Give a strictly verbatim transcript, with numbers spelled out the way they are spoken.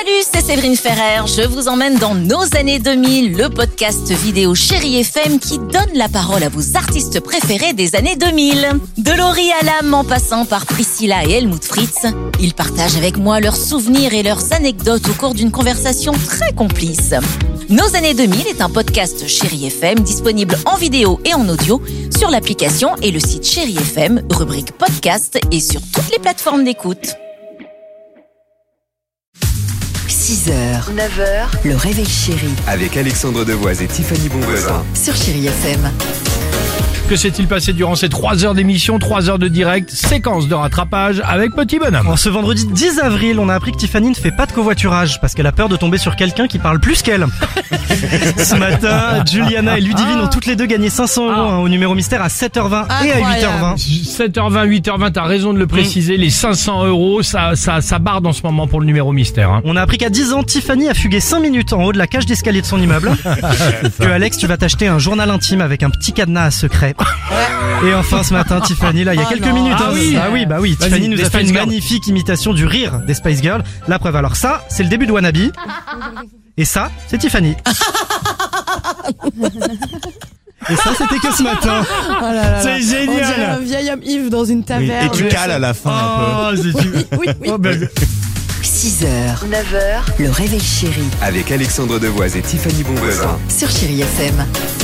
Salut, c'est Séverine Ferrer. Je vous emmène dans nos années deux mille, le podcast vidéo Chérie F M qui donne la parole à vos artistes préférés des années deux mille. De Laurie Hallam en passant par Priscilla et Helmut Fritz, ils partagent avec moi leurs souvenirs et leurs anecdotes au cours d'une conversation très complice. Nos années deux mille est un podcast Chérie F M disponible en vidéo et en audio sur l'application et le site Chérie F M, rubrique podcast et sur toutes les plateformes d'écoute. six heures, neuf heures, le réveil chéri. Avec Alexandre Devoise et Tiffany Bonvoisin. Sur Chérie F M. Que s'est-il passé durant ces trois heures d'émission, trois heures de direct, séquence de rattrapage avec Petit Bonhomme. En ce vendredi dix avril, on a appris que Tiffany ne fait pas de covoiturage parce qu'elle a peur de tomber sur quelqu'un qui parle plus qu'elle. Ce matin, Juliana et Ludivine ont toutes les deux gagné cinq cents euros hein, au numéro mystère à sept heures vingt et à huit heures vingt. sept heures vingt, huit heures vingt, t'as raison de le préciser, mmh. Les cinq cents euros, ça, ça, ça barde en ce moment pour le numéro mystère. Hein. On a appris qu'à dix ans, Tiffany a fugué cinq minutes en haut de la cage d'escalier de son immeuble. Que Alex, tu vas t'acheter un journal intime avec un petit cadenas à secret. Et enfin ce matin Tiffany, là il y a oh quelques non. minutes ah, hein. oui. ah oui bah oui Vas-y, Tiffany nous a fait Spice une Girls. magnifique imitation du rire des Spice Girls. La preuve, alors ça c'est le début de Wannabe. Et ça c'est Tiffany. Et ça c'était que ce matin. Oh là là là. C'est génial. On dirait un vieil homme Yves dans une taverne. Et tu cales à la fin un peu. Oh, c'est Oui, oui, oui. oh, ben, six heures, neuf heures, le réveil chéri. Avec Alexandre Devoise et Tiffany Bonvoisin. Sur Chérie F M.